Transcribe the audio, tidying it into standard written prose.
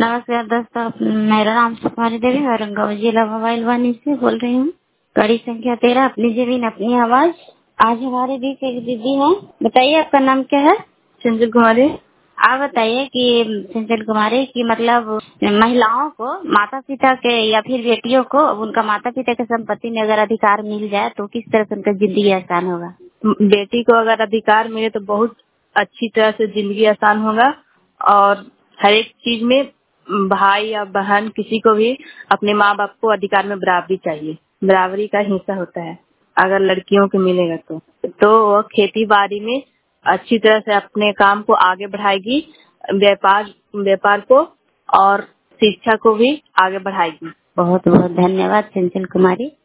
नमस्कार दोस्तों, मेरा नाम सुकुमारी देवी औरंगाबाद जिला मोबाइल वानी से बोल रही हूँ। कड़ी संख्या 13 अपनी जमीन अपनी आवाज। आज हमारे बीच एक दीदी है। बताइए आपका नाम क्या है? चंचल कुमारी। आप बताइए कि चंचल कुमारी की मतलब महिलाओं को माता पिता के या फिर बेटियों को उनका माता पिता के संपत्ति में अगर अधिकार मिल जाए तो किस तरह से उनका जिंदगी आसान होगा? बेटी को अगर अधिकार मिले तो बहुत अच्छी तरह से जिंदगी आसान होगा और हर एक चीज में भाई या बहन किसी को भी अपने माँ बाप को अधिकार में बराबरी चाहिए। बराबरी का हिस्सा होता है अगर लड़कियों को मिलेगा तो वो खेती बाड़ी में अच्छी तरह से अपने काम को आगे बढ़ाएगी, व्यापार को और शिक्षा को भी आगे बढ़ाएगी। बहुत बहुत धन्यवाद चंचल कुमारी।